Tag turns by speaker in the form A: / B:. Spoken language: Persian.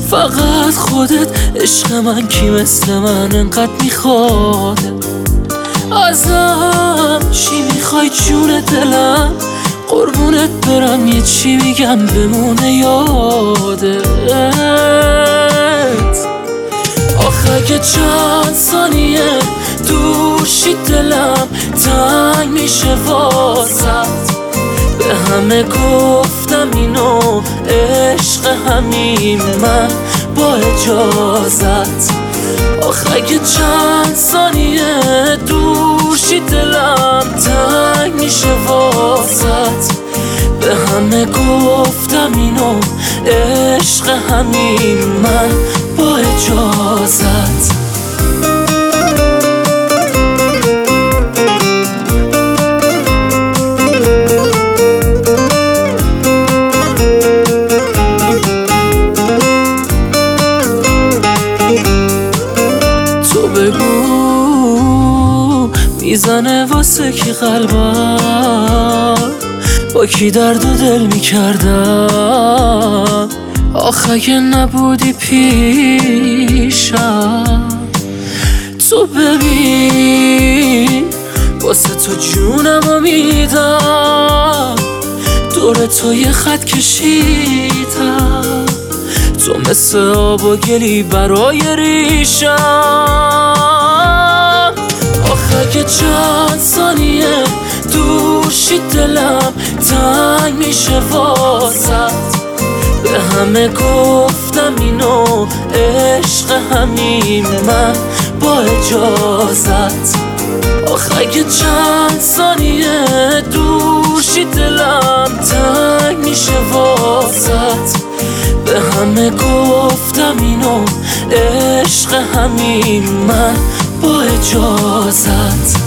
A: فقط خودت عشق من، کی مثل من انقدر میخواد؟ ازم چی میخوای جون دلم؟ قربونت برم یه چی میگم بمونه یادت. آخه اگه چند ثانیه دوشی دلم تنگ میشه واسط. به همه گفتم اینو عشق همین من با اجازت. آخه اگه چند ثانیه دوشی دلم تنگ میشه واسط. به همه گفتم اینو عشق همین من با اجازت. بگو میزنه واسه کی قلبم، با کی درد و دل میکردم. آخه اگه نبودی پیشم، تو ببین واسه تو جونمو میدم. دور تو یه خط کشیدم، تو مثل آب و گلی برای ریشم. آخه اگه چند ثانیه دوشی دلم تنگ میشه واسط. به همه گفتم اینو عشق همین من با اجازت. آخه اگه چند ثانیه دوشی دلم تنگ میشه واسط. به همه گفتم اینو عشق همین من با اجازت.